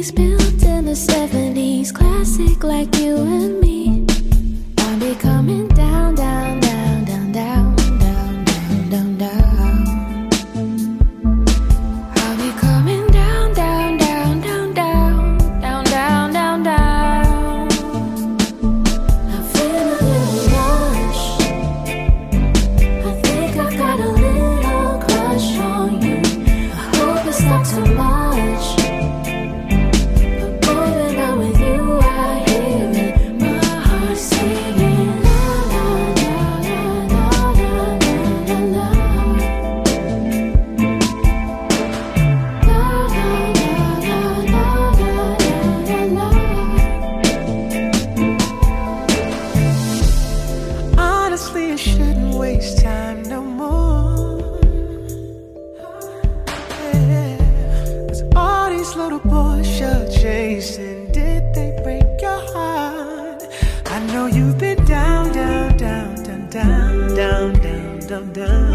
80s, built in the 70s, classic like you and me. I'll be coming down, down, down, down, down, down, down, down, down. I'll be coming down, down, down, down, down, down, down, down, down. I feel a little rush. I think I've got a little crush on you. I hope it's not too much. But boy, when I'm with you, I hear it. My heart singing la la la la la la la la. La la la la la la la. Honestly, I shouldn't waste time no more. Yeah. 'Cause all these little boys you're chasing, did they break your heart? I know you've been down, down, down, down, down, down, down, down, down.